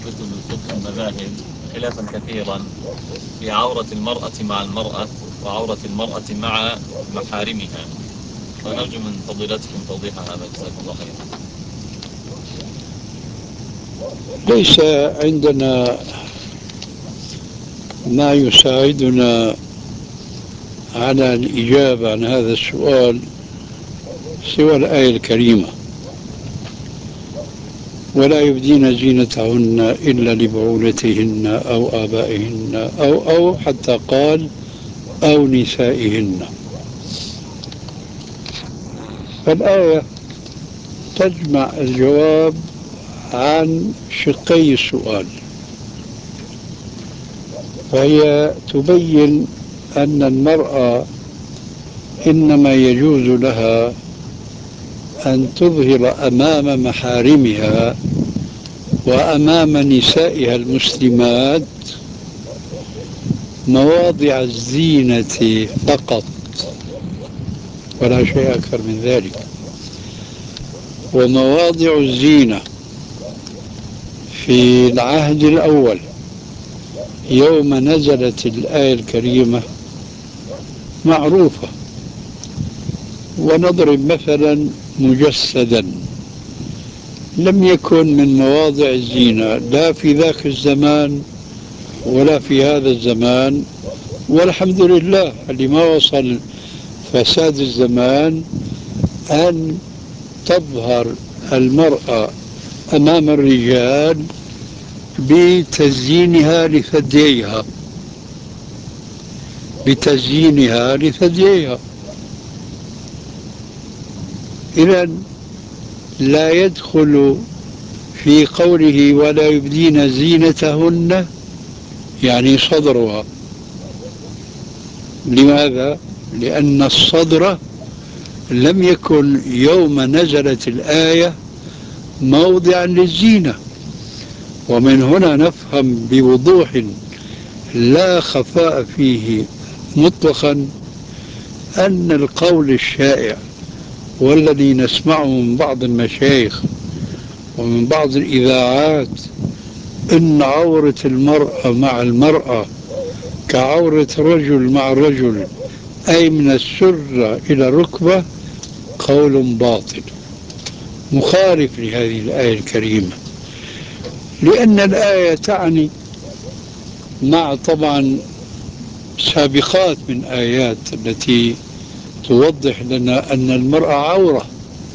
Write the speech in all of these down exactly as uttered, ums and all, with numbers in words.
كتب فقه المذاهب خلافا كثيرا في عورة المرأة مع المرأة وعورة المرأة مع محارمها، فنرجو من فضيلتكم توضيح هذا، جزاكم الله خيرا. ليس عندنا ما يساعدنا على الإجابة عن هذا السؤال سوى الآية الكريمة: ولا يبدين زينتهن إلا لبعولتهن أو آبائهن أو أو حتى قال أو نسائهن. فالآية تجمع الجواب عن شقي السؤال، فهي تبين أن المرأة إنما يجوز لها أن تظهر أمام محارمها وأمام نسائها المسلمات مواضع الزينة فقط، ولا شيء أكثر من ذلك. ومواضع الزينة في العهد الأول يوم نزلت الآية الكريمة معروفة. ونضرب مثلا مجسدا لم يكن من مواضع الزينة لا في ذاك الزمان ولا في هذا الزمان، والحمد لله لما وصل فساد الزمان أن تظهر المرأة أمام الرجال بتزيينها لثدييها بتزيينها لثدييها. إذا لا يدخل في قوله ولا يبدين زينتهن يعني صدرها. لماذا؟ لأن الصدر لم يكن يوم نزلت الآية موضعا للزينة. ومن هنا نفهم بوضوح لا خفاء فيه مطلقا أن القول الشائع والذي نسمعه من بعض المشايخ ومن بعض الإذاعات إن عورة المرأة مع المرأة كعورة رجل مع رجل، أي من السرة إلى الركبة، قول باطل مخالف لهذه الآية الكريمة. لأن الآية تعني مع طبعا سابقات من آيات التي توضح لنا أن المرأة عورة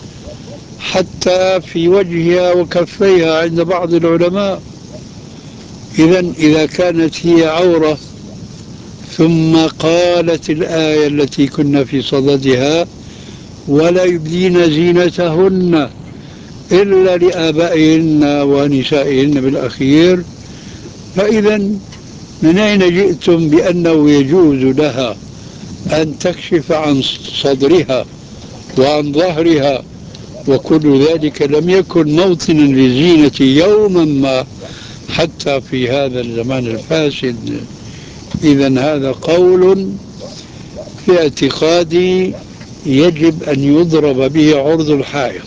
حتى في وجهها وكفيها عند بعض العلماء. إذا إذا كانت هي عورة ثم قالت الآية التي كنا في صددها ولا يبدين زينتهن إلا لآبائهن ونسائهن بالأخير، فإذا من أين جئتم بأنه يجوز لها أن تكشف عن صدرها وعن ظهرها؟ وكل ذلك لم يكن موطنا للزينة يوما ما حتى في هذا الزمان الفاسد. إذا هذا قول في اعتقادي يجب أن يضرب به عرض الحائط،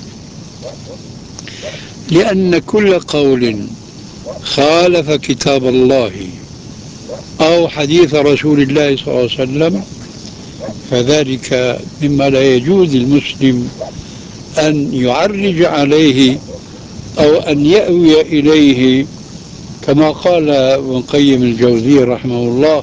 لأن كل قول خالف كتاب الله أو حديث رسول الله صلى الله عليه وسلم فذلك مما لا يجوز للمسلم أن يعرج عليه أو أن يأوي إليه. كما قال ابن قيم الجوزي رحمه الله: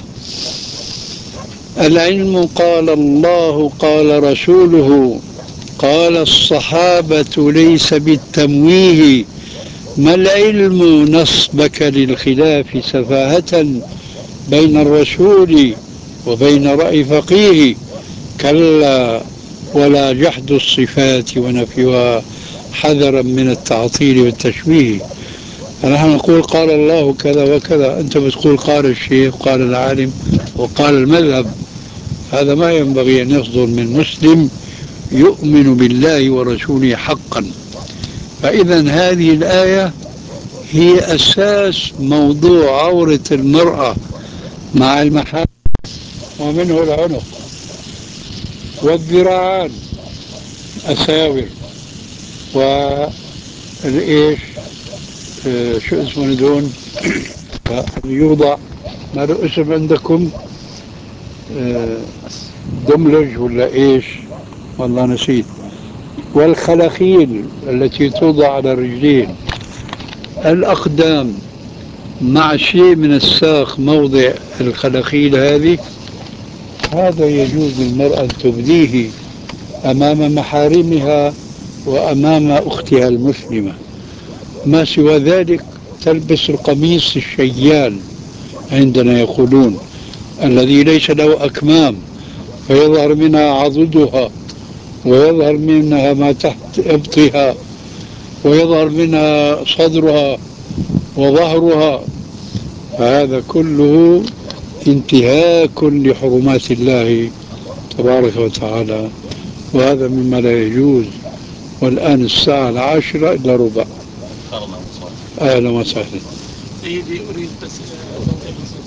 العلم قال الله قال رسوله قال الصحابة ليس بالتمويه، ما العلم نصبك للخلاف سفاهة بين الرسول وبين رأي فقيه، كلا ولا جحد الصفات ونفيها حذرا من التعطيل والتشبيه. فنحن نقول قال الله كذا وكذا، أنت بتقول قال الشيخ قال العالم وقال المذهب. هذا ما ينبغي أن يصدر من مسلم يؤمن بالله ورسوله حقا. فإذا هذه الآية هي أساس موضوع عورة المرأة مع المحارم، ومنه العنق والذراعان أساور والإيش آه، شو اسمه هدول يوضع ما له اسم عندكم آه، دملج ولا ايش والله نسيت. والخلاخيل التي توضع على الرجلين، الأقدام مع شيء من الساق موضع الخلاخيل هذه، هذا يجوز للمرأة أن تبديه أمام محارمها وأمام أختها المسلمة. ما سوى ذلك تلبس القميص الشيال عندنا يقولون، الذي ليس له أكمام فيظهر منها عضدها ويظهر منها ما تحت إبطها ويظهر منها صدرها وظهرها، فهذا كله انتهاك لحرمات الله تبارك وتعالى، وهذا مما لا يجوز. والآن الساعة العاشرة إلا ربع. أهلا وسهلا. سيدي أريد بس